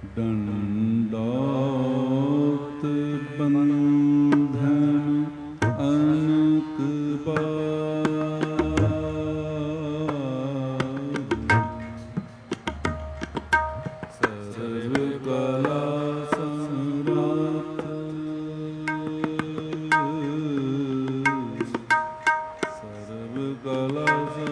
ਡੰਡੌਤ ਬੰਧਨ ਅਨਕ ਬਾਰ, ਸਰਬ ਕਲਾ ਸਮਰਾਤ, ਸਰਬ ਕਲਾ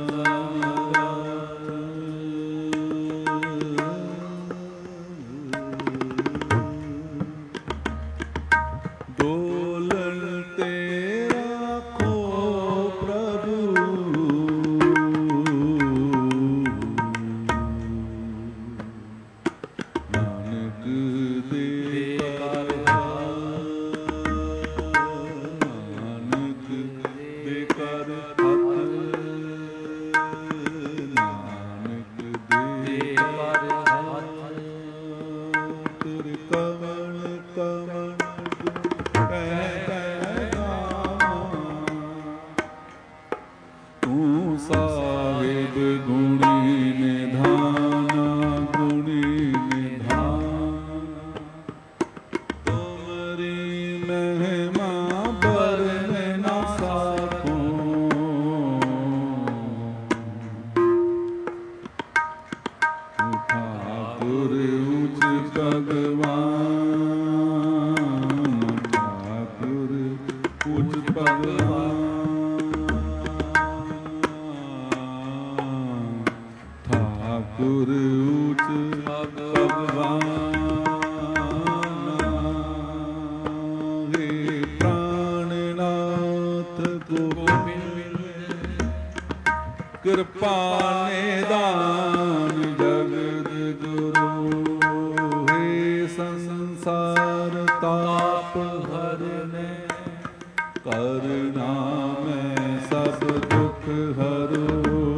ਕਿਰਪਾ ਨਿਦਾਨ ਜਗਤ ਗੁਰੂ, ਹੈ ਸੰਸਾਰ ਤਾਪ ਹਰਨੇ, ਕਰਨਾ ਮੈਂ ਸਭ ਦੁਖ ਹਰੋ,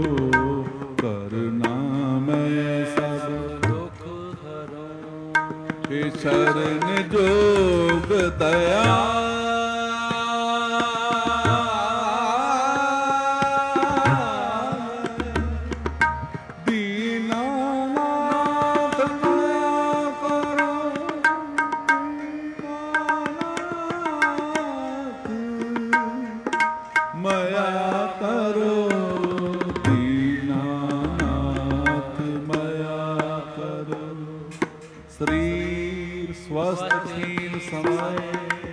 ਕਰਨਾ ਮੈਂ ਸਭ ਦੁਖ ਹਰੋ, ਹੈ ਸ਼ਰਨ ਜੋਗ ਦਇਆ, ਸਰੀਰ ਸਵਸਥਹੀਨ ਸਮਾਏ,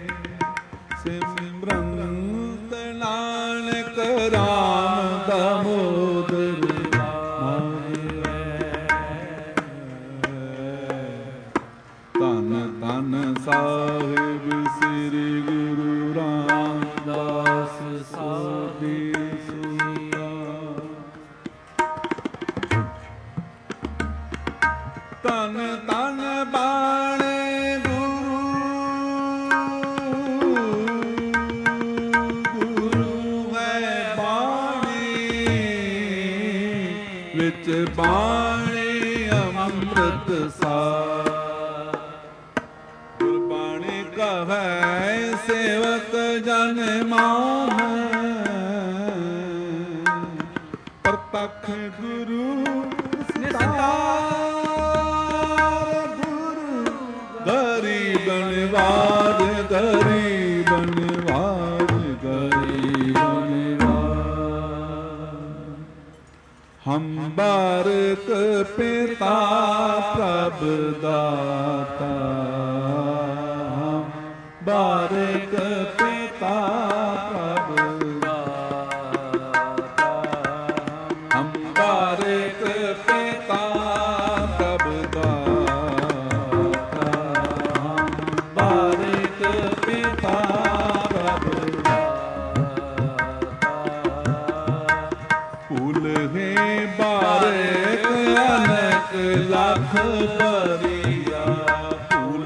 ਸਿਮਰੰਤ ਨਾਨਕ ਰਾਮ ਦਾਮੋਦਰ ਮਾਹੀਐ। ਧੰਨ ਧੰਨ ਸਾਹਿਬ ਸ੍ਰੀ ਗੁਰੂ ਰਾਮਦਾਸ ਸੋਢੀ ਸੂਰਾ। ਧੰਨ ਧੰਨ ਬਾਣੇ ਗੁਰੂ, ਗੁਰੂ ਹੈ ਬਾਣੀ, ਵਿੱਚ ਬਾਣੀ ਅੰਮ੍ਰਿਤ ਸਾਰ। ਗੁਰਬਾਣੀ ਕਹੈ ਸੇਵਕ ਜਨ ਮਾਹੈ, ਪ੍ਰਤੱਖ ਗੁਰੂ ਗਰੀਬਨਵਾਜ ਗਰੀਬਨਵਾਜ ਗਰੀਬਨਵਾਜ। ਹਮ ਬਾਰਕ ਪਿਤਾ ਪ੍ਰਭ ਦਾਤਾ, ਹਮ ਬਾਰਕ ਪਿਤਾ ਪ੍ਰਭ ਦਾਤਾ, ਹਮ ਬਾਰਕ ਪਿਤਾ ਪ੍ਰਭ ਦਾਤਾ, ਬਾਰਕ ਪਿਤਾ ਪ੍ਰਭ ਦਾਤਾ। ਫੂਲ ਹੈ ਬਾਰਕ ਅਨਕ ਲੱਖ ਭਰੀਆ, ਫੂਲ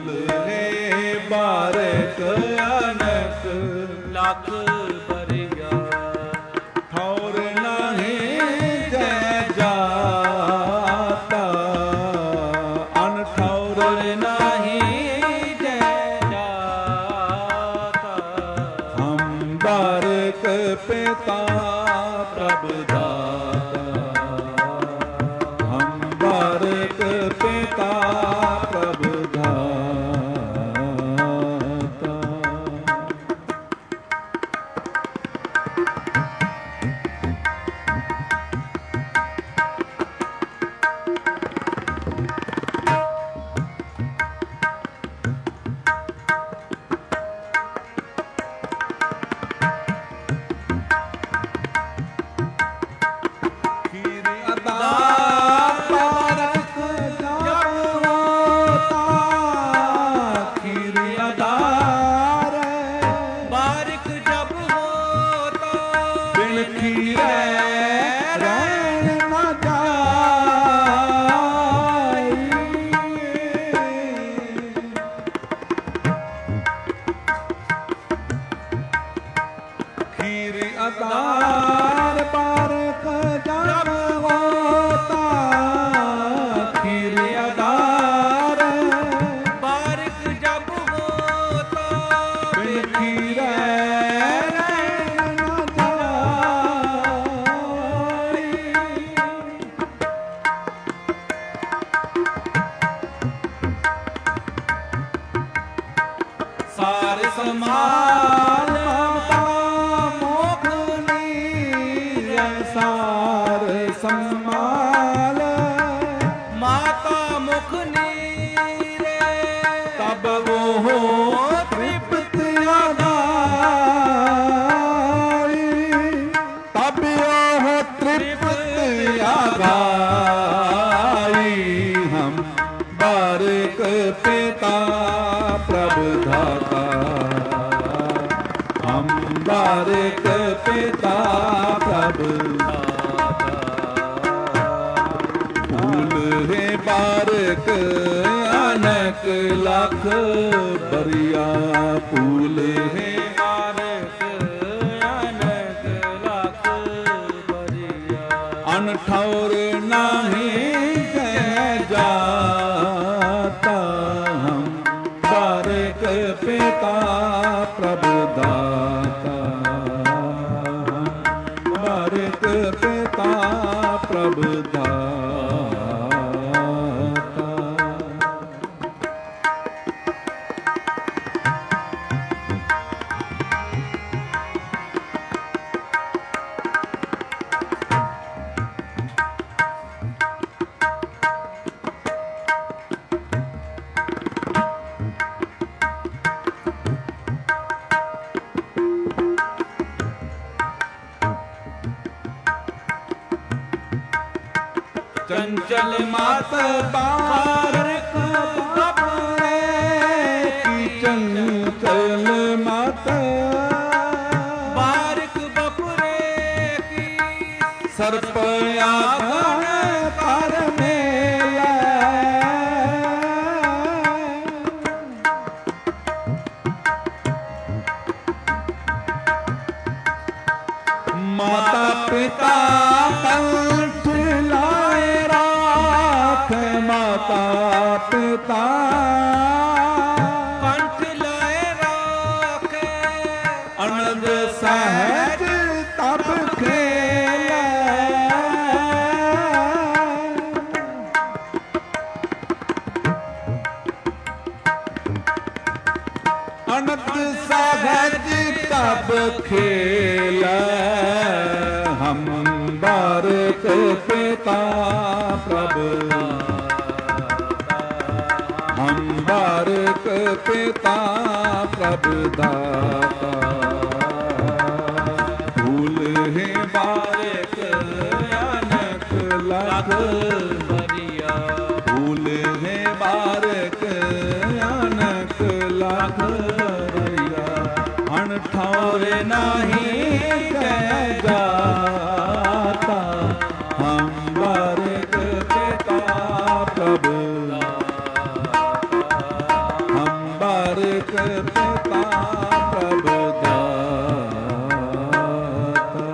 ਸਮਾਲ ਮਮਤਾ ਮੁਖ ਨੀਰ ਸਾਰ ਸੰਮਾਲ ਮਾਤਾ ਮੁਖ ਨੀਰੇ ਤਬ ਉਹ ਤ੍ਰਿਪਤ ਆਗਾਈ ਤਬ ਉਹ ਤ੍ਰਿਪਤ ਆਗਾਈ ਹਮ ਬਾਰਕ ਪਿਤਾ ਪ੍ਰਭ ਦਾਤਾ ਹਮ ਬਾਰਕ ਪਿਤਾ ਪ੍ਰਭ ਫੂਲ ਹੈ ਬਾਰਕ ਅਨਕ ਲਖ ਬਰਿਆ ਫੂਲ ਹੈ ਬਾਰਕ ਅਨਕ ਲਖ ਬਰਿਆ ਅਨ ਠੌਰ ਨਾਹੀ ਕਹਿ ਜਾਤਾ ਹਮ ਬਾਰਕ ਪਿਤਾ ਪ੍ਰਭ ਦਾਤਾ ਹਮ ਬਾਰਕ ਪਿਤਾ ਪ੍ਰਭ ਦਾਤਾ चंचल मात बारक बपरे की चंचल मात बारक बपुरे की सर्प आगन कर मेला माता पिता कंठ लाए राख माता पिता कंठ लाए राखे आनंद सहज तब खेले आनंद सहज तब खेले हम बारक पिता प्रभ हम बारक पिता प्रभ दाता फूल है बारक अनक लख बरिया फूल है बारक अनक लख बरिया अन ठौर नाही कह जाता हम बारक पिता प्रभ हम बारक पिता प्रभ दाता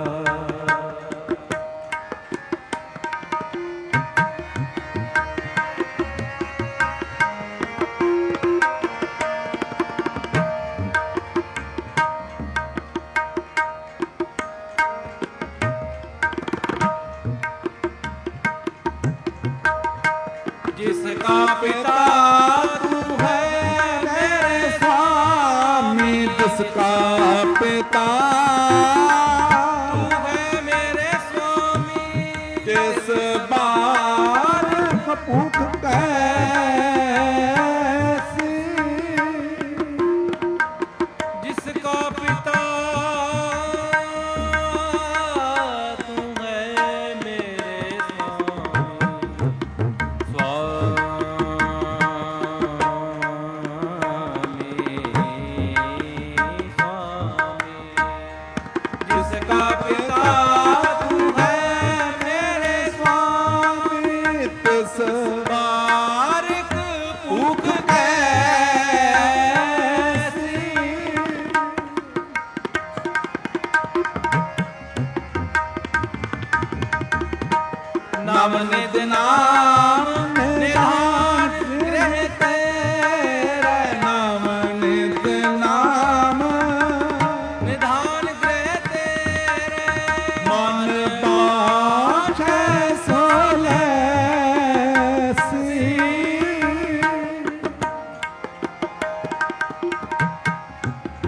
जिसका पिता तू है मेरे स्वामी जिसका पिता तू है मेरे स्वामी जिस बार भूख कैसी जिसका पिता तू है मेरे जिसका पिता तू है मेरे स्वामी तिस बारक भूख कैसी नव निध नाम निधान गृह तेरे नाम निध नाम निधान गृह तेरे मन बाँछे सोलैसी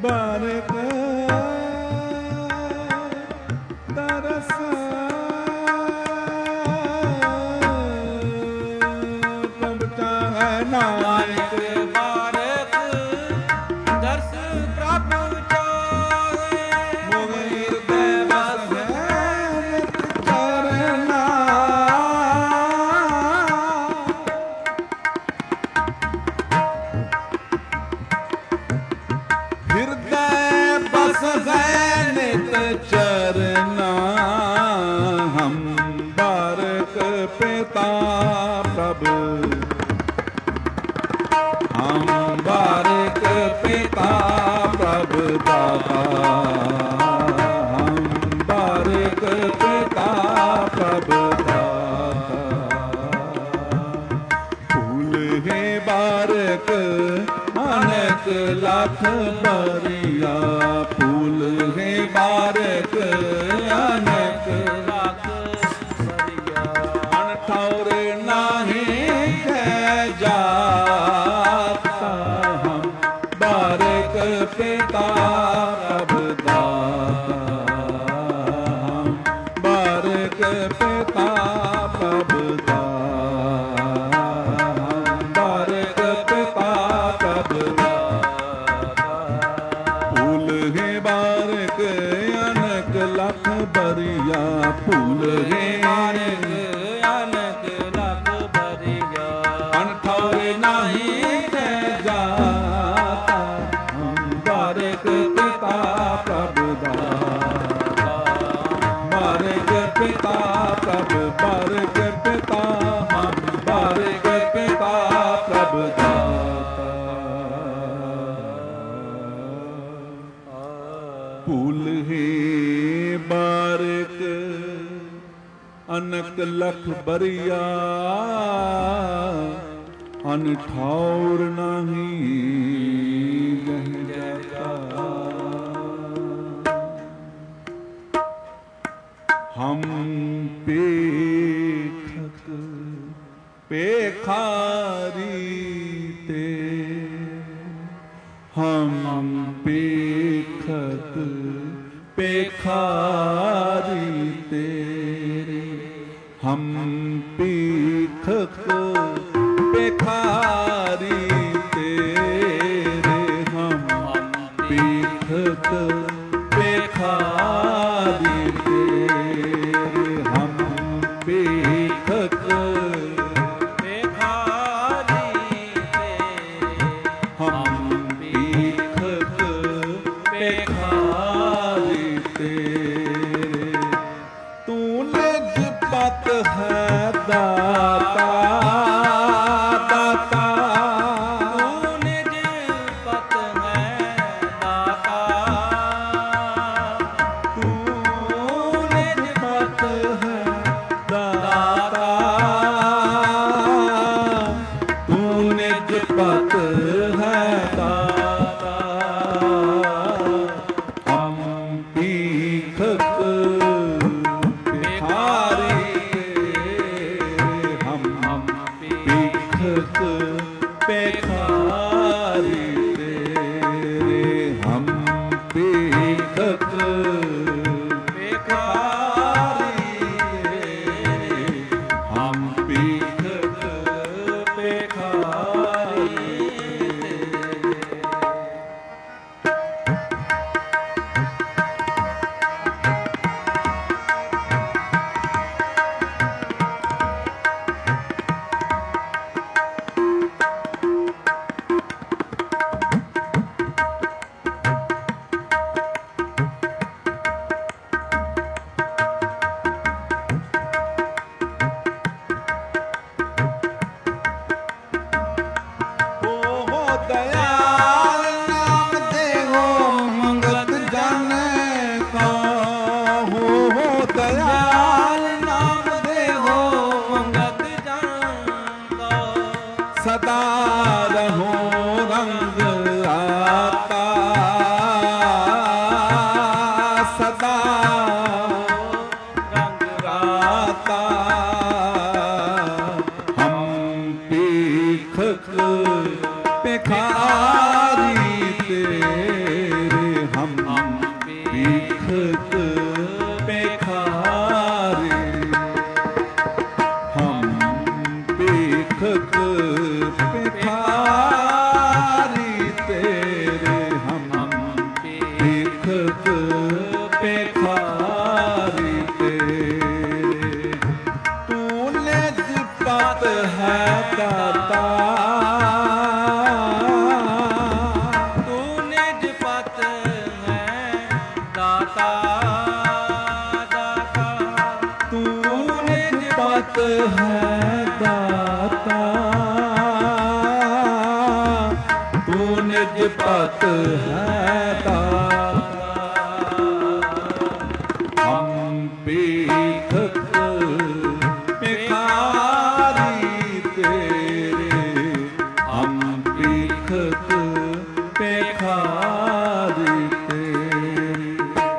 ਬਾਰਕ ਤਰਸ ਪ੍ਰਭ ਚਾਹੈ ਨਾਨਕ ਬਾਰਕ ਦਰਸ ਪ੍ਰਭ ਚਾਹੇ ਮੋਹ ਹਿਰਦੈ ਵਸ ਹੈ ਨਿਤ ਚਰਨਾ ਹਿਰਦੈ ਬਸ ਹੈ ਨਿਤ ਚਰਨਾ ਹਮ ਬਾਰਕ ਪਿਤਾ ਪ੍ਰਭ ਹਮ ਬਾਰਕ ਪਿਤਾ ਪ੍ਰਭ ਦਾਤਾ ਹਮ ਬਾਰਕ ਪਿਤਾ ਪ੍ਰਭ ਦਾਤਾ ਫੂਲ ਹੈ ਬਾਰਕ ਅਨੇਕ ਲੱਖ ਬਰੀਆ ਫੂਲ ਹੈ ਬਾਰਕ ਅਨੇਕ ਲੱਖ ਬਰੀਆ ਅਨ ਠੌਰ ਨਾਹੀ ਹੈ ਜਾਤਾ ਹਮ ਬਾਰਕ ਪਿਤਾ ਪ੍ਰਭ ਦਾਤਾ ਹਮ ਬਾਰਕ ਪਿਤਾ ਪ੍ਰਭ ਦਾਤਾ ਬਾਰਕ ਪਿਤਾ ਪ੍ਰਭ ਦਾਤਾ ਫੂਲ ਹੈ ਬਾਰਕ ਅਨਕ ਲੱਖ ਬਰੀਆ ਫੂਲ ਹੈ ਬਾਰਕ ਅਨਕ ਲੱਖ ਬਰੀਆ ਅਨਠੌਰ ਨਾਹੀ ਹੈ ਜਾਤਾ ਹਮ ਬਾਰਕ ਪਿਤਾ ਪ੍ਰਭ ਦਾਤਾ ਬਾਰਕ ਪਿਤਾ ਪ੍ਰਭ ਬਾਰਕ ਪਿਤਾ ਹਮ ਬਾਰਕ ਪਿਤਾ ਪ੍ਰਭ ਦਾਤਾ ਭੂਲ ਹੈ ਬਾਰਕ ਅਨਕ ਲਖ ਬਰੀਆ ਅਨਠੌਰ ਨਾਹੀ ਗਹਿ ਜਾਤਾ ਹਮ ਪੇਖਕ ਪੇਖਾਰੀ ਤੇ ਹਮ ਪੇਖਕ ਪੇਖਾਰੀ ਤੇਰੇ ਹਮ ਪੇਖਕ ਪੇਖਾਰੀ ਤੇਰੇ ਹਮ ਪੇਖਕ ਪੇਖਾਰੀ ਤੇਰੇ ਹਮ ਪੇਖਕ ਬੇਖਾਰੀ ਤੇਰੇ ਹਮ ਪੇਖਕ ਪੇਖਾਰੀ ਤੇਰੇ ਤੂੰ ਨਿਜ ਪਤ ਹੈ ਦਾਤਾ ਦਾਤਾ ਤੂੰ ਨਿਜ ਪਤ ਹੈ ਦਾਤਾ ਤੂੰ ਨਿਜ ਪਤ ਹੈ ਦਾਤਾ ਤੂੰ ਨਿਜ ਪਤ ਹੈ ਦਾਤਾ ਹਮ ਪੀਖਕ ਭਿਖਾਰੀ ਹਮ ਪੀਖਕ ਭਿਖਾਰੀ ਤੇਰੇ ਹਮ ਪੀਖਕ ਭਿਖਾਰੀ ਤੇਰੇ ਹਮ ਪੀਖਕ ਭਿਖਾਰੀ ਸਦਾ ਰਹੋ ਰੰਗ ਆਤਾ ਸਦਾ ਰੰਗ ਰਾਤਾ ਹਮ ਪੀਖਕ ਪਿਖਾ है दाता, तू निज पत है दाता। हम भीखक भिखारी तेरे, हम भीखक भिखारी तेरे।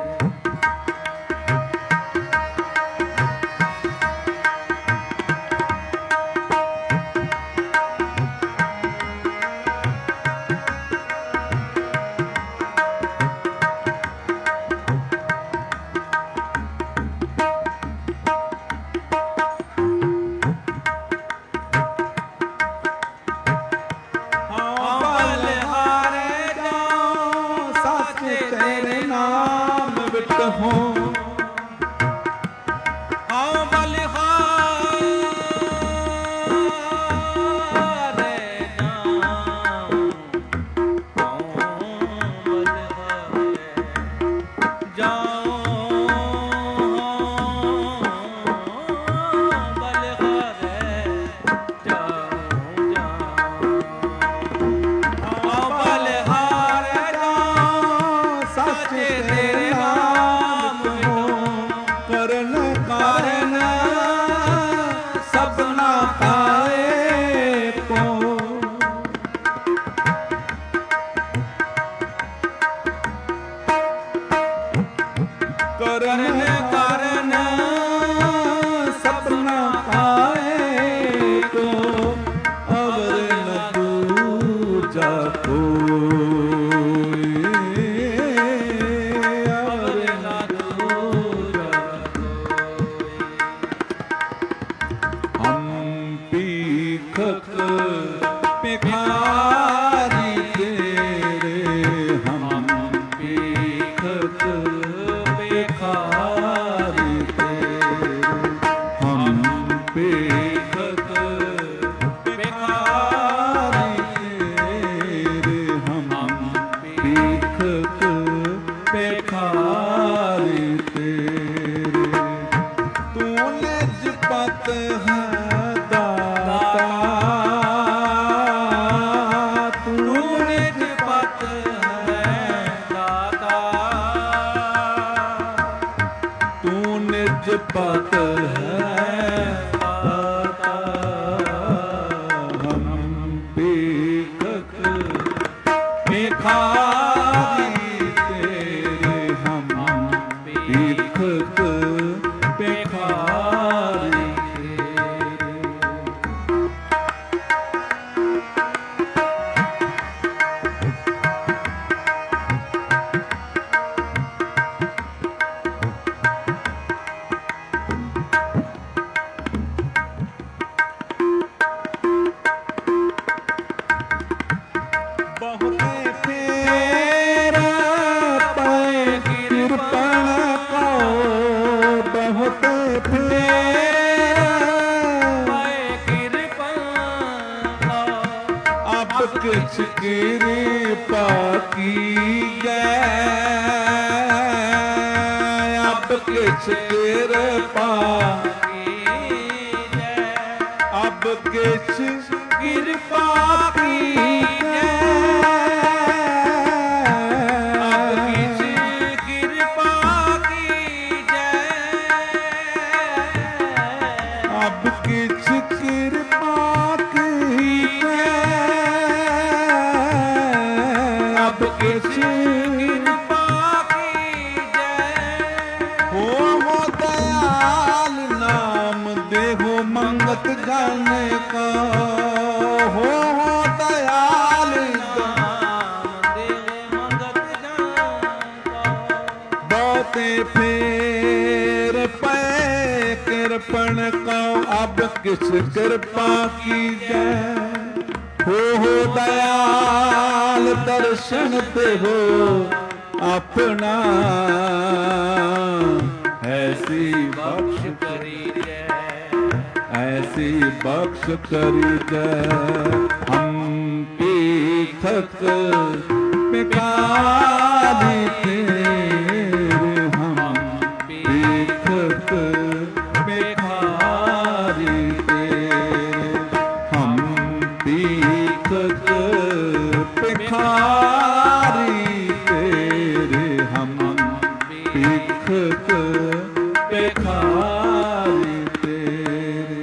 पत है दाता, हम भीखक भिखारी तेरे, हम भीखक भिखारी तेरे। किछ कृपा कीजै, अब किछ कृपा कीजै, अब किछ कृपा कीजै, अब किछ कृपा कीजै, अब किछ कृपा जाने का हो दयाल नाम देव मंगत जान का। बहुते फेर पे कृपण का, अब किस कृपा कीजै। हो दयाल दर्शन ते हो अपना, ऐसी बख्श करीजै, ऐसी बख्श करीजै। हम भीखक भिखारी तेरे, हम भीखक भिखारी भिखारी तेरे हम भिखत भिखारी तेरे।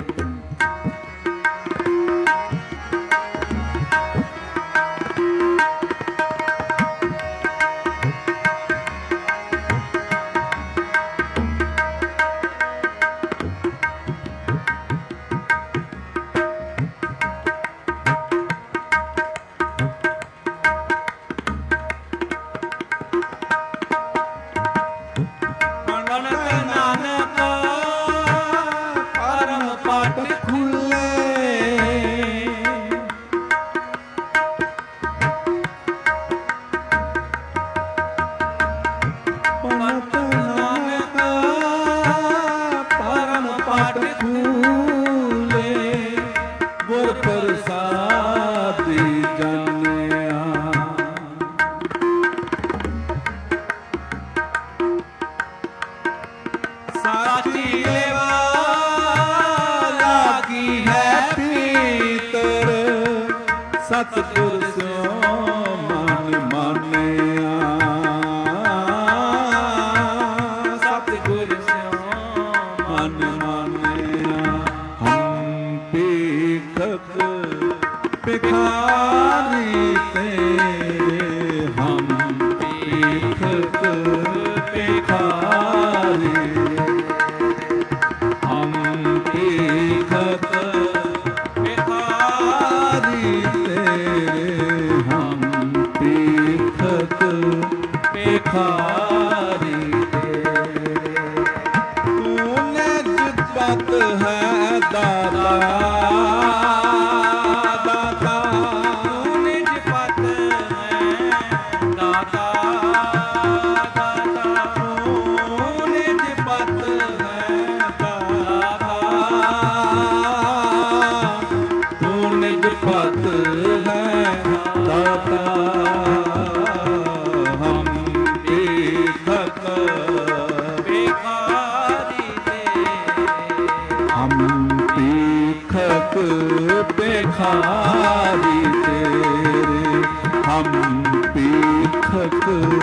सतगुर स्यो मन मानिया, सतगुर स्यो मन मानिया। हम भिखत भिखारी तेरे, हम भिखत भिखारी, हम भिखत भिखारी हम भिखत भिखारी तेरे। तूने जित है दाता, दाता तूने जित है दाता, दाता तूने जित है दाता, तूने जित है दाता। हम भिखत भिखारी तेरे, हम भिखत भिखारी तेरे, हम भिखत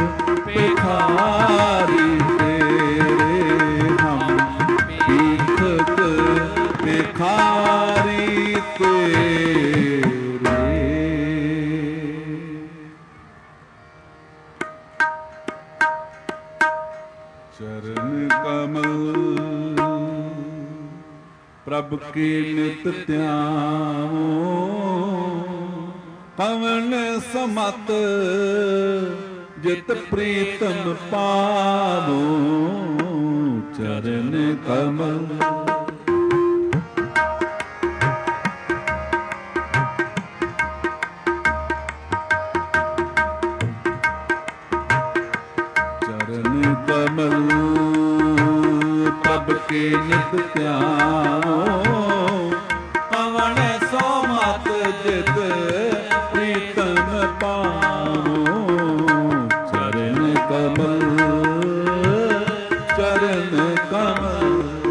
भिखारी तेरे, हम भिखत भिखारी तेरे। चरण कमल प्रभु की नित ध्याओ, पवन समत जित प्रीतम पावो। चरण कमल कमल प्रभ के नित ध्याओ, पवन सो मत जित प्रीतम पाओ। चरण कमल, चरण कमल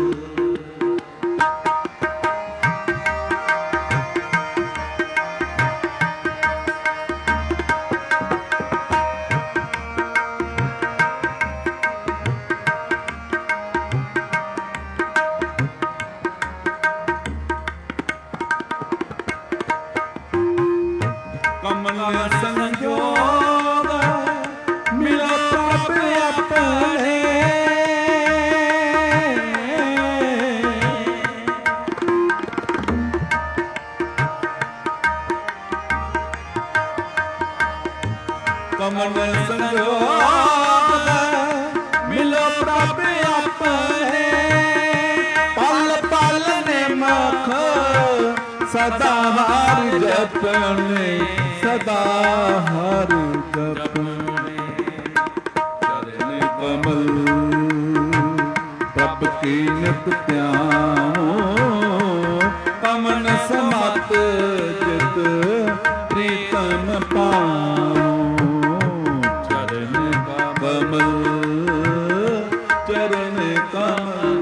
कमल संजोग मिलो प्रभ अपने। कमल संजोग मिलो प्रभ अपने, पल पल निमख सदा हर जपने, सदा हर जपने। चरण कमल प्रभ की नित ध्याओ, पवन समत जित प्रीतम पाओ। चरण कमल, चरण कमल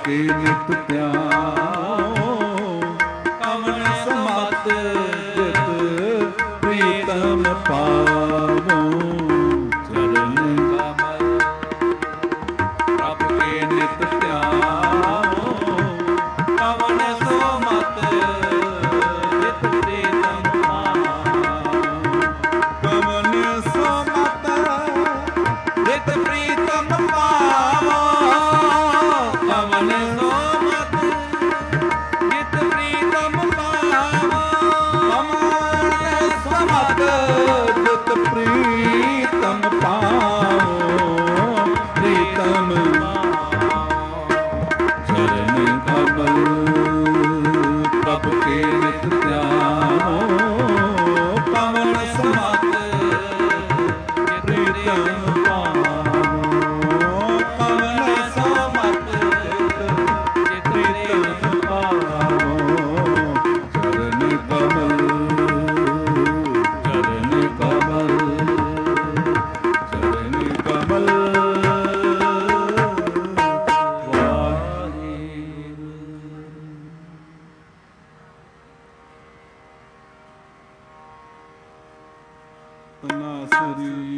ਕੇ ਨਿਤ ਧਿਆਓ ਕਮਨ ਸਮਤ ਜਿਤ ਪ੍ਰੀਤਮ ਪਾਵੋ ਚਰਨ ਕਮਲ ਪ੍ਰਭ ਕੇ ਨਿਤ ਧਿਆਓ ਕਵਨ ਸੋ ਮਤ ਜਿਤ ਪ੍ਰੀਤਮ ਪਾਵੋ ਕਮਨ ਸਮਤ ਜਿਤ ਪ੍ਰੀਤਮ ਪਾਵੋ ਕਵਨ ਸੋ ਮਤ ਜਿਤ ਪ੍ਰੀਤਮ ਪਾਵੋ ਕਮਨ ਸਮਤ ਜਿਤ ਪ੍ਰੀਤਮ ਪਾਵੋ ਪ੍ਰੀਤਮ ਚਰਨ ਕਮਲ ਪ੍ਰਭ ਕੇ ਨਿਤ ਧਿਆਓ ਕਮਨ ਸਮਤ ਪ੍ਰੀਤਮ ਪਾਵੋ ਕਮਨ ਸਮਤ ਜਿਤ ਪ੍ਰੀਤਮ ਪਾਵੋ ਚਰਨ ਕਮਲ ਚਰਨ ਕਮਲ ਚਰਨ ਕਮਲ ਤਨਾਸਰੀ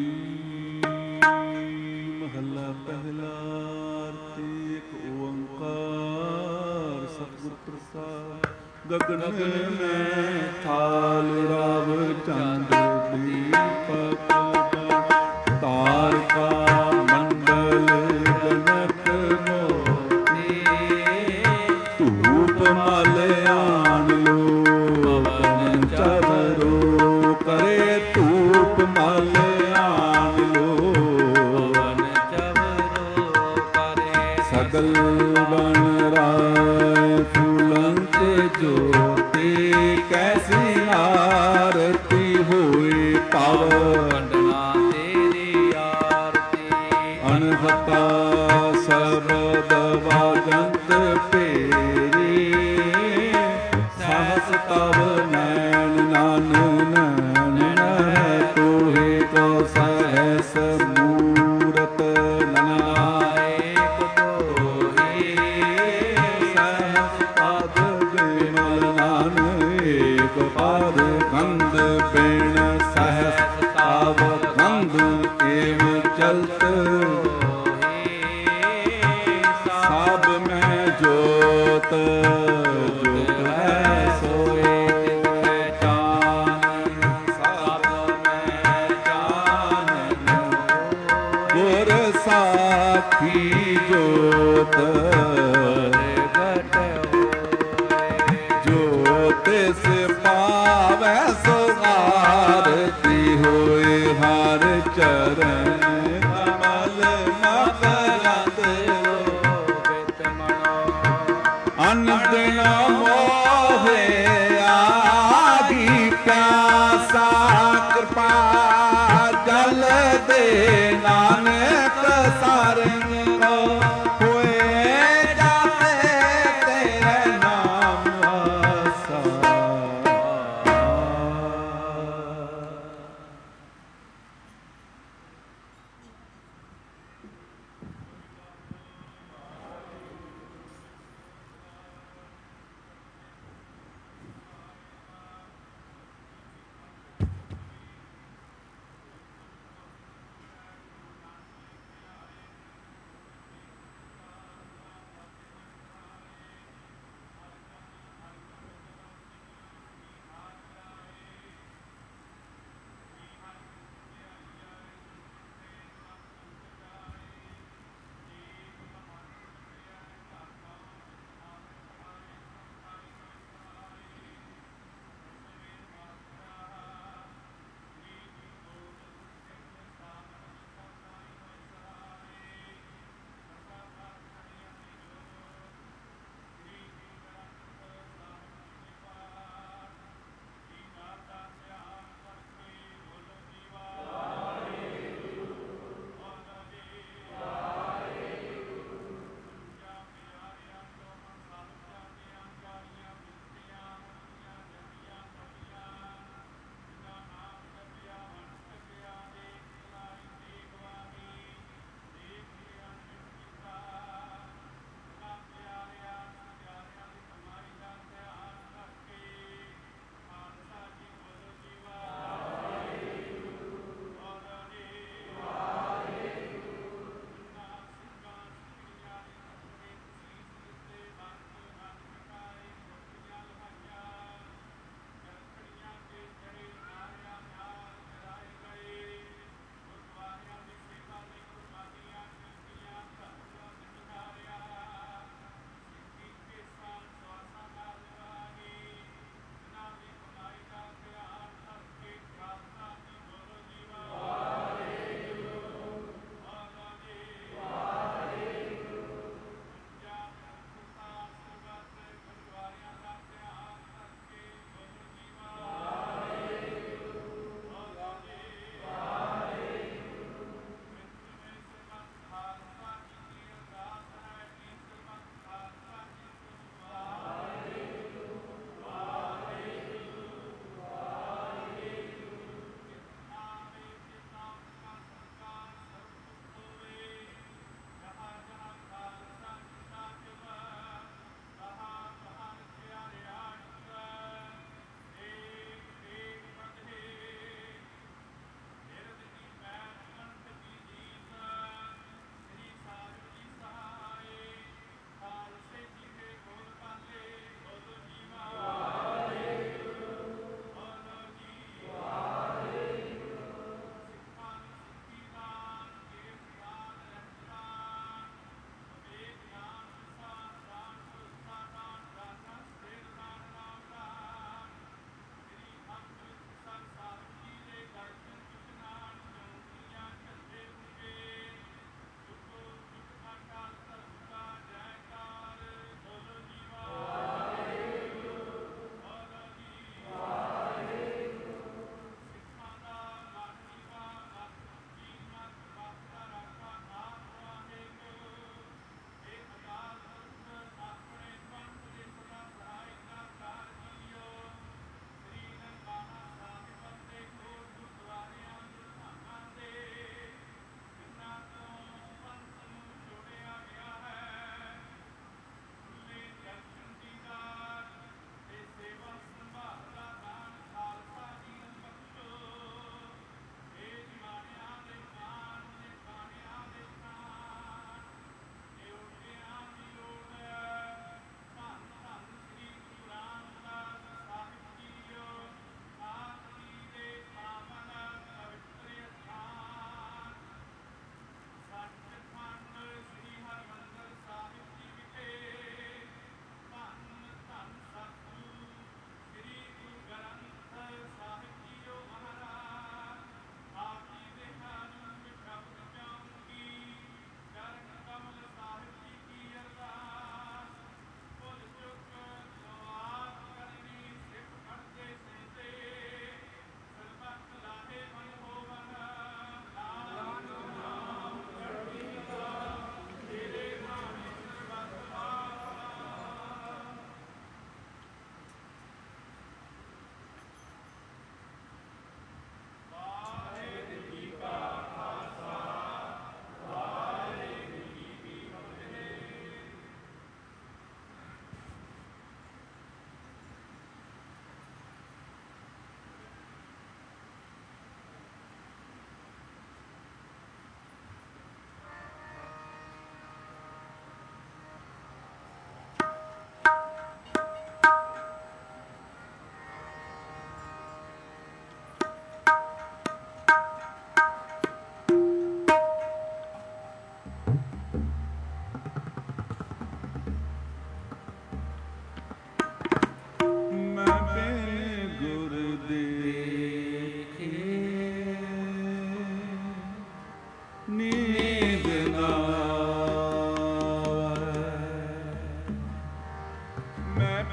ਮਹੱਲਾ ਪਹਿਲਾ ਏਕ ਓੰਕਾਰ ਸਤਿਗੁਰ ਪ੍ਰਸਾਦ ਗਗਨ ਮੈਂ ਥਾਲ ਰਵ ਚੰਦ ਦੀਪਕ ਤਾਰਕਾ ਮੰਡਲ ਗਨਕ ਮੋਤੀ ਧੂਪ ਮਲ ਆਣ ਲੋ ਪਵਨ ਚਵਰੋ ਕਰੇ ਧੂਪ ਮਲ ਆਣ ਲੋ ਪਵਨ ਚਵਰੋ ਕਰੇ ਸਗਲ ਬਨ ਰਾਏ ਫੁਲੰਤ ਜੋਤੀ ਕੈਸੀ ਆਰਤੀ ਹੋਏ ਤਵ ਕੰਡਨਾ ਤੇਰੀ ਆਰਤੀ ਅਨਹਤਾ ਸਰਬਦ ਵਾਜੰਤ ਪੇਰੀ ਸਹਸ ਤਵ ਨੈਣ ਨਾਨ ਨੈਣ ਤੋਹੇ ਕੋ ਸਹਸ ਮੂਰਤ ਨਾਇਕ ਤੋਹੀ ਸਹਸ ਪਦ ਬਿਮਲ ਨਾਨ ਏਕ ਪਦ ਗੰਧ ਪੇਣ ਸਹਸ ਤਾਵ ਗੰਧ ਏਵ ਚਲਤ ਸਭ ਮੈਂ ਜੋਤ ਜੋਤ ਹੈ ਸੋਏ ਤਿਤ ਪਹਿਚਾਨ ਸਭ ਮੈਂ ਜਾਣਨ ਗੁਰ ਸਾਖੀ ਜੋਤ ਘਟ ਹੋਏ ਜੋ ਤਿਸ ਪਾਵੈ ਸੋ ਆਰਤੀ ਹੋਏ ਹਰ ਚਰਨ ਕਮਲ ਮਕਰੰਦ ਬਿਤ ਮਨੋ ਅਨ ਦਿਨ ਮੋਹੇ ਆਗੀ ਪਿਆਸਾ ਕਿਰਪਾ ਜਲ ਦੇ ਨਾਨਕ ਸਾਰੰਗ ਕੋ ਹੋਏ ਜਾਤੇ ਤੇਰੇ ਨਾਮ ਆਸਾ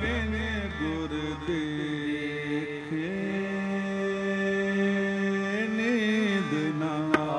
ਬਿਨ ਗੁਰ ਦੇਖੇ ਨੀਂਦ ਨਾ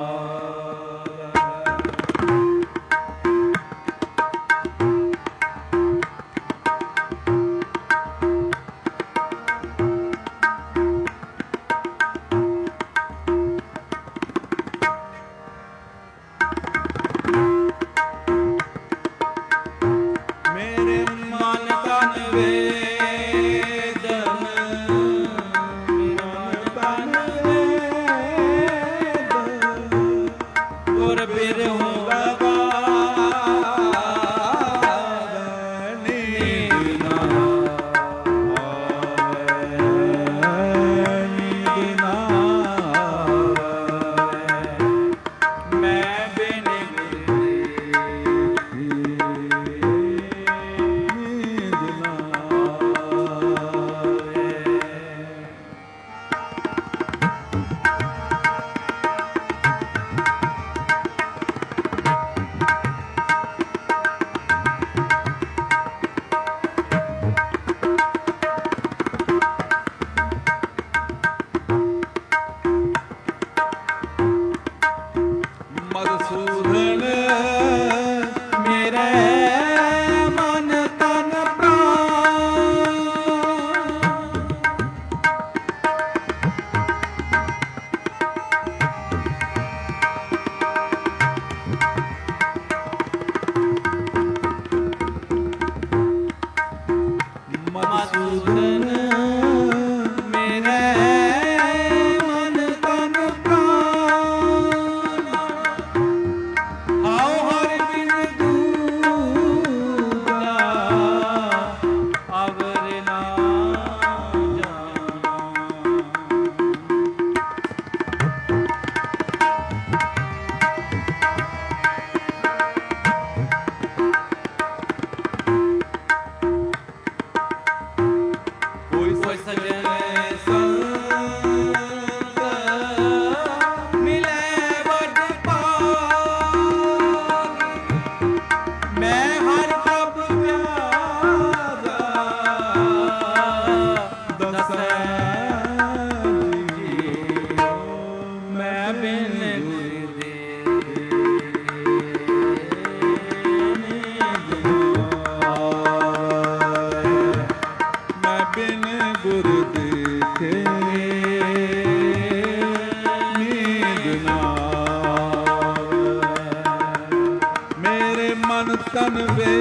ਤਨ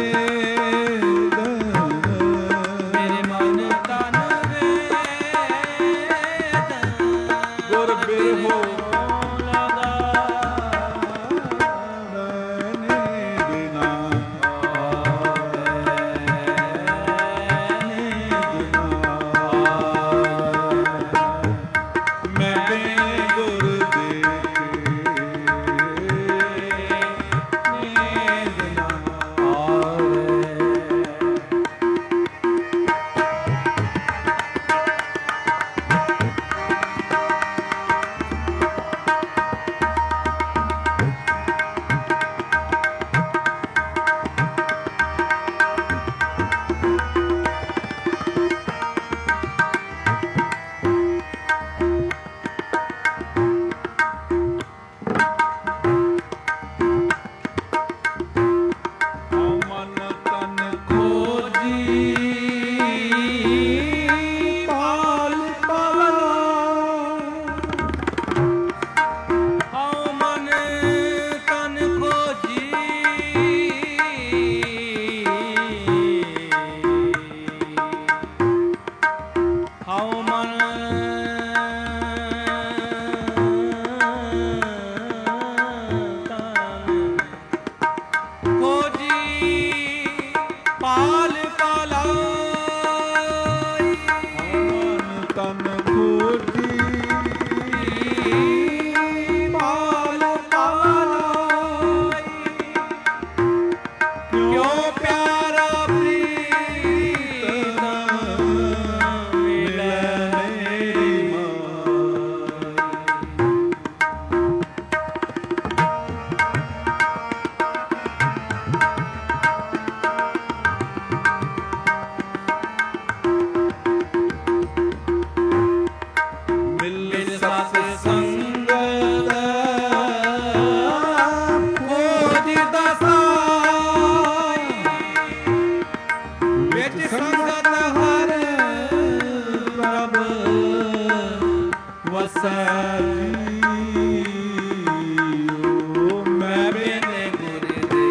ਵੇਦ ਮੇਰੇ ਮਨ ਤਨ ਵੇਦ ਗੁਰ ਬਿਰਹੋ ਵਿੱਚ ਸੰਗਤ ਹਰ ਪ੍ਰਭ ਵਸੈ ਜੀਉ। ਮੈਂ ਬਿਨ ਗੁਰ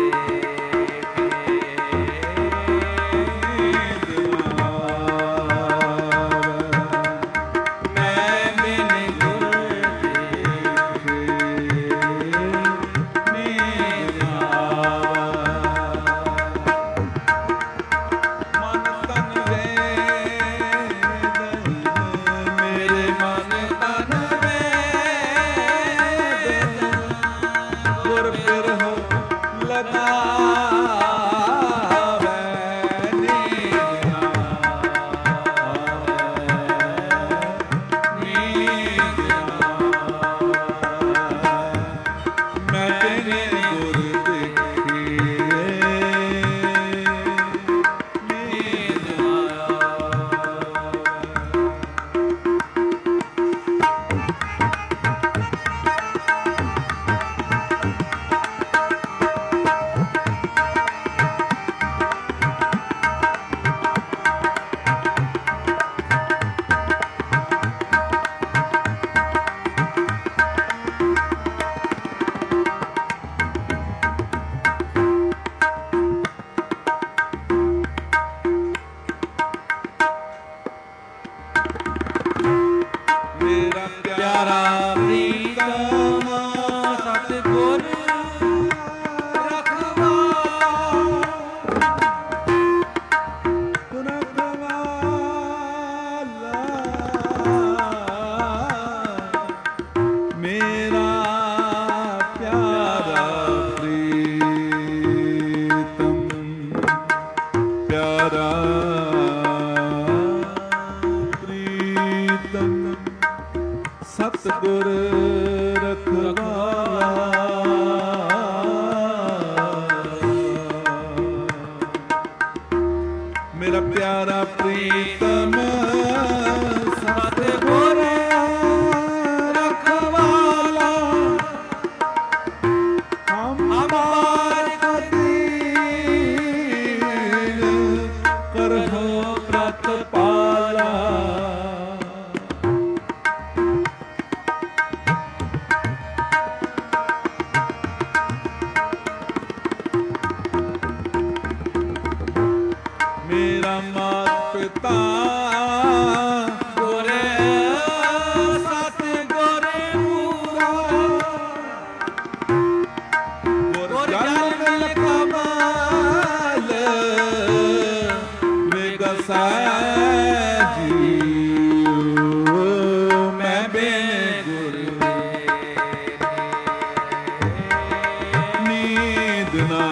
ਸਤਿਗੁਰ ਰਖਵਾਲਾ ਮੇਰਾ ਪਿਆਰਾ ਪ੍ਰੀਤਮ ਸਤਿਗੁਰ ਰਖਵਾਲਾ ਹਮਾਰ ਕਦੀਨ ਕਰਹੁ ਪ੍ਰਤਪਾਲਾ। ਮੇਰਾ ਮਾਤ ਪਿਤਾ ਗੁਰ ਸਤਿਗੁਰ ਪੂਰਾ ਗੁਰ ਜਲ ਮਿਲ ਕਮਾਲ ਵਿਗਸੈ ਜੀਉ। ਮੈਂ ਬਿਨ ਗੁਰ ਨੀਂਦ ਨਾ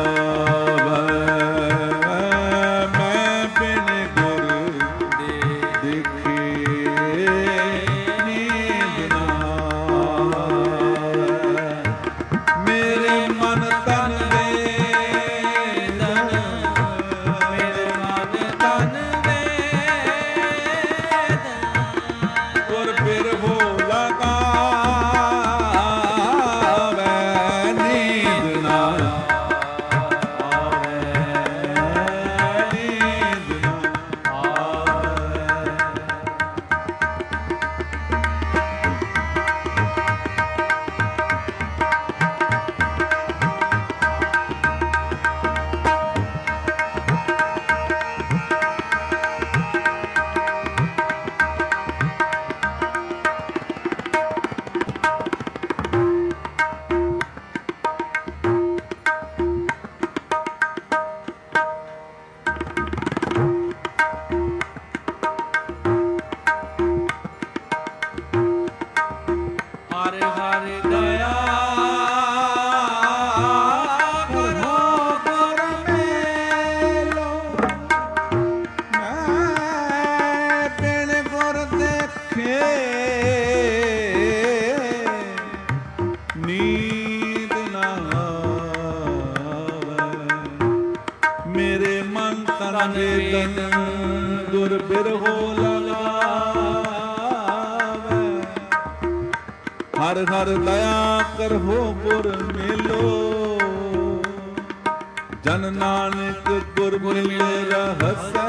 ਨੀਂਦ ਨਾ ਆਵੇ ਮੇਰੇ ਮਨ ਤਨ ਵੇਦਨ ਗੁਰ ਬਿਰਹੋ ਲਗਾਵੇ। ਹਰ ਹਰ ਦਇਆ ਕਰਹੁ ਗੁਰ ਮੇਲੋ ਜਨ ਨਾਨਕ ਗੁਰ ਮਿਲ ਰਹਸੈ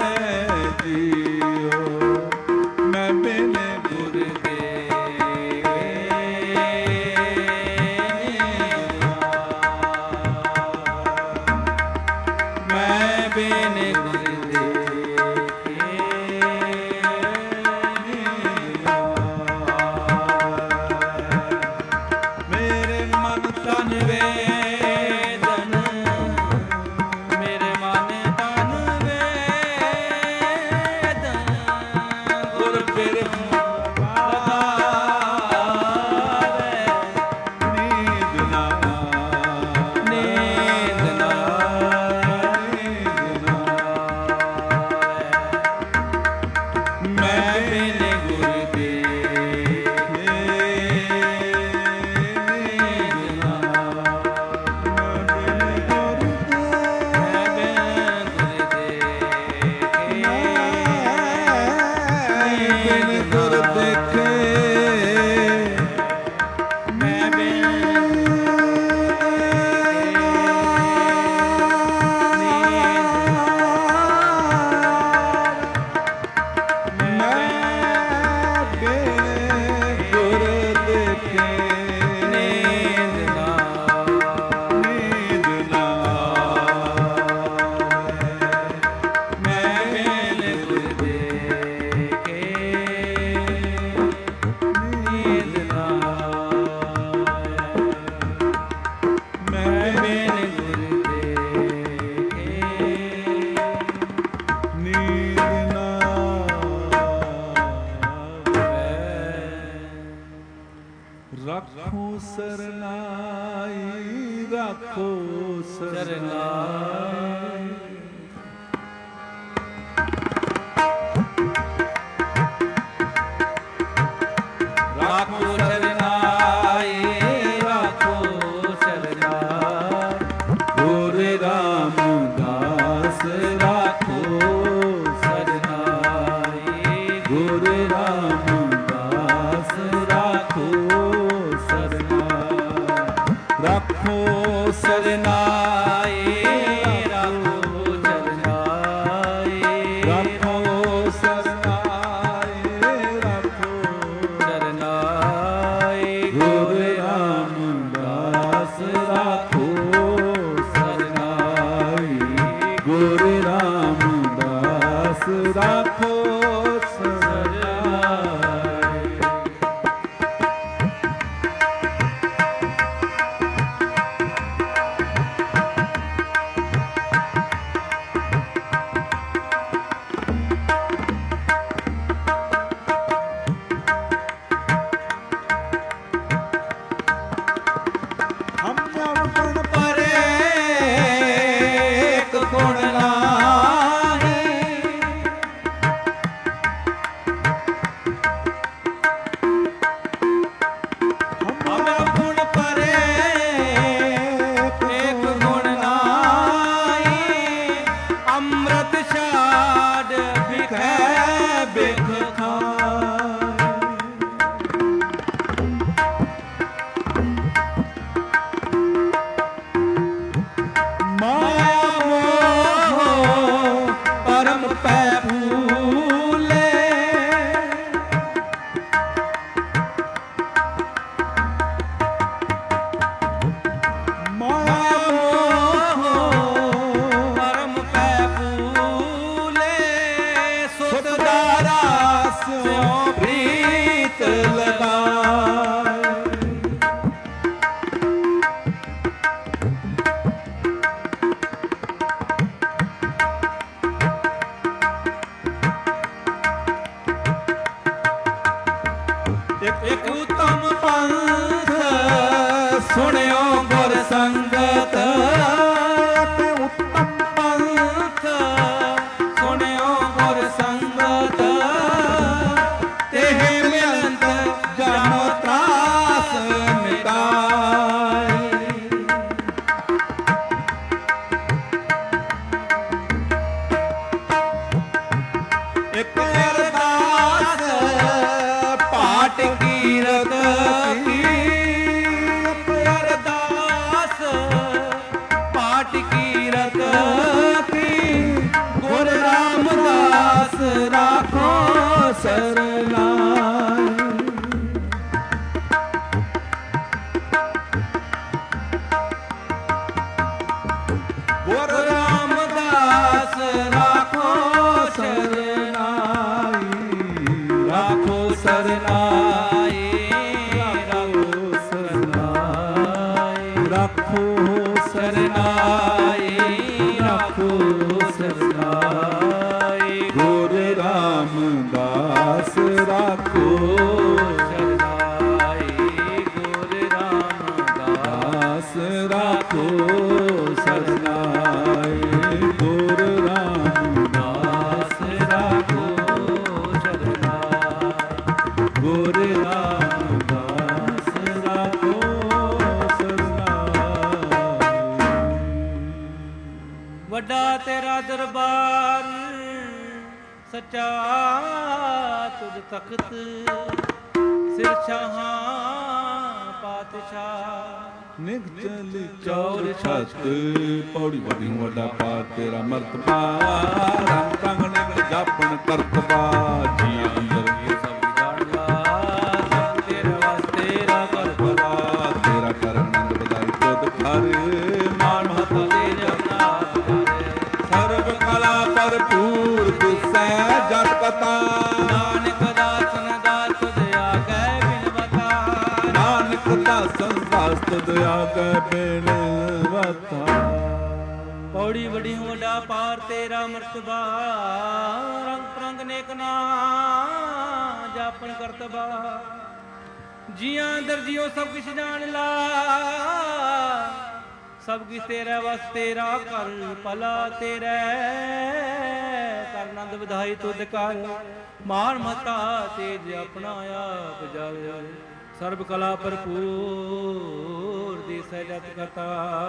ਸਰਨਾਈ ਰੱਖੋ ਸਰਨਾਈ। ਰੱਖੋ ਸਰਨਾਈ ਰੱਖੋ ਸਰਨਾਈ। ਗੁਰ ਰਾਮਦਾਸ ਰੱਖੋ ਸਰਨਾਈ। ਗੁਰ ਰਾਮਦਾਸ ਰੱਖੋ ਸਰਨਾਈ। ਰੱਖੋ ਸਰਨਾਈ ਰੱਖੋ ਸਰਨਾਈ। ਰੱਖੋ ਸਰਨਾਈ ਰੱਖੋ ਸਰਨਾਈ। ਗੁਰ ਰਾਮਦਾਸ ਰੱਖੋ ਸਰਨਾਈ। ਗੁਰ ਰਾਮਦਾਸ ਰੱਖੋ ਸਰਨਾਈ। ਹਮ ਨਵ ਗੁਣ ਪਰੇ ਇੱਕ ਗੁਣ ਨਾਹੀ। ਹਮ ਗੁਣ ਪਰੇ ਇੱਕ ਗੁਣ ਨਾਹੀ। ਅੰਮ੍ਰਿਤ ਛਾੜ ਬਿਖੈ ਬਿਖ ਮਾਇਆ ਮੋਹ ਪਰਮ ਪੈ ਭੂਲੇ। ਮਾਇਆ ਮੋਹ ਪਰਮ ਪੈ ਭੂਲੇ। ਸੁਤ ਦਾਰਾ ਸਿਉ ਪ੍ਰੀਤ ਲਗਾਏ। ਇੱਕ ਉਤਮ ਪੰਥ ਸੁਣਿਓ ਗੁਰ ਸੰਗਤ। ਤੇ ਉੱਤਮ ਪੰਥ ਸੁਣਿਓ ਗੁਰ ਸੰਗਤ। ਤੇਹ ਮਿਲੰਤ ਜਮ ਤਰਾਸ ਮਿਟਾਈ। ਇੱਕ ਅਰਦਾਸ ਪਾਟ ਕੀਰਤ ਕੀ। ਅਰਦਾਸ ਪਾਟ ਕੀਰਤ ਕੀ। ਗੁਰ ਰਾਮਦਾਸ ਰਾਖੋ ਸਰਨਾਈ। ਗੁਰ ਰਾਮਦਾਸ ਰਾਖੋ ਸਰਨਾਈ। ਰਾਖੋ ਸਰਨਾਈ। ਰਾਖੋ ਸਰਨਾਈ। ਰੱਖੋ ਸਰਨਾਈ। ਰਾਖੋ ਸਰਨਾਈ। ਗੁਰ ਰਾਮਦਾਸ ਰੱਖੋ ਸਰਨਾਈ। ਗੁਰ ਰਾਮਦਾਸ ਦਾਸ ਰੱਖੋ ਸਰਨਾਈ। ਗੁਰ ਰਾਮਦਾਸ ਰਾਖੋ ਸਰਨਾਈ। ਗੁਰ ਰਾਮਦਾਸ ਰੱਖੋ ਸਰਨਾਈ। ਵੱਡਾ ਤੇਰਾ ਦਰਬਾਰ ਸੱਚਾ ਤੁਧ ਤਖਤ। ਸਿਰ ਸ਼ਾਹਾਂ ਪਾਤਸ਼ਾਹ ਨਿਗ ਚਲੀ ਚੌਰ ਛਤ। ਪੌੜੀ ਬੜੀ ਵੱਡਾ ਪਾਰ ਤੇਰਾ ਮਰਤਬਾ। ਰੰਗ ਰੰਗ ਨਿਗ ਜਾਪਣ ਕਰਤਬਾ। ਜੀਆਂ ਅੰਦਰ ਸਭ ਜਾਣਦਾ ਤੇਰੇ ਵਾਸਤੇ ਰਾ ਕਰਬਲਾ। ਤੇਰਾ ਕਰਨ ਅੰਦ ਬਦਾਈ ਤੁਧ ਘਰ। ਮਾਨ ਮਹਤ ਤੇਰੇ ਨਾਮ ਸਰਬ ਕਲਾ ਭਰਪੂਰ ਦਿਸੈ ਜਟ ਕਤਾ। ਨਾਨਕ ਦਾਸਨ ਦਾਸ ਤੁਧ ਆਗੈ ਬਿਨਵਤਾ। ਨਾਨਕ ਦਾਸਨ ਦਾਸ ਤੁਧ ਆਗੈ ਬਿਨਵਤਾ। ਪੌੜੀ ਵੜੀ ਵੱਡਾ ਪਾਰ ਤੇਰਾ ਮਰਤਬਾ। ਰੰਗ ਪ੍ਰੰਗ ਨੇਕ ਨਾ ਜਾਪਨ ਕਰਤਬਾ। ਜੀਆਂ ਅੰਦਰ ਜਿਉ ਸਭ ਕਿਛ ਜਾਣ ਲਾ, ਸਭ ਕਿਛ ਤੇਰਾ ਵਸ ਤੇਰਾ ਕਰ ਭਲਾ ਤੇਰਾ, ਕਰ ਆਨੰਦ ਵਧਾਈ ਤੁਧ ਕਰ, ਮਾਨ ਮਤਾ ਤੇਜ ਆਪਣਾ ਆਪ ਜਾਵੇ, ਸਰਬ ਕਲਾ ਭਰਪੂਰ ਦਿਸੈ ਜਤ ਕਰਤਾ,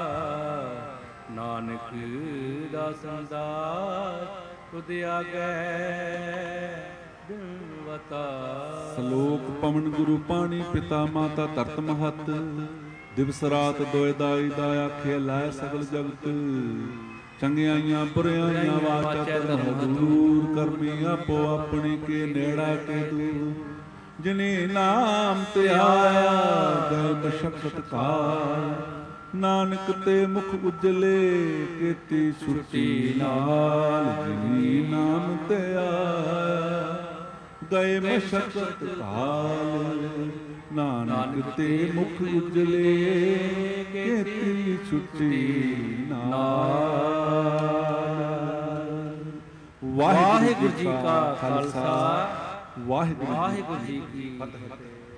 ਨਾਨਕ ਦਾਸਨ ਦਾਸ ਤੁਧ ਆਗੈ ਬਿਨਵਤਾ। ਸ਼ਲੋਕ ਪਵਨ ਗੁਰੂ ਪਾਣੀ ਪਿਤਾ ਮਾਤਾ ਧਰਤ ਮਹਤ, ਦਿਵਸ ਰਾਤ ਦੋਇ ਦਾਈ ਦਾ ਆਖੇ ਲੈ ਸਗਲ ਜਗਤ, ਚੰਗਿਆਈਆਂ ਬੁਰਿਆਈਆਂ ਵਾਚਾ ਧਰਮ ਦੂਰ, ਕਰਮੀ ਆਪੋ ਆਪਣੀ ਕੇ ਨੇੜਾ ਕੇ ਦੂਰ, ਜਿਨੇ ਨਾਮ ਤੇ ਆਇਆ ਗਏ ਮਸ਼ਕਤ ਕਾਲ, ਨਾਨਕ ਤੇ ਮੁਖ ਉਜਲੇ ਕੀਤੀ ਛੁੱਟੀ ਨਾਲ, ਜਿਨੇ ਨਾਮ ਤੇ ਆਇਆ ਗਏ ਮਸ਼ਕਤ ਕਾਲ, ਨਾਨਕ ਤੇ ਮੁਖ ਉਜਲੇ ਕੀਤੀ ਛੁੱਟੀ ਨਾਲ। ਵਾਹਿਗੁਰੂ ਜੀ ਕਾ ਖਾਲਸਾ, ਵਾਹਿਗੁਰੂ ਜੀ ਕੀ ਫਤਿਹ।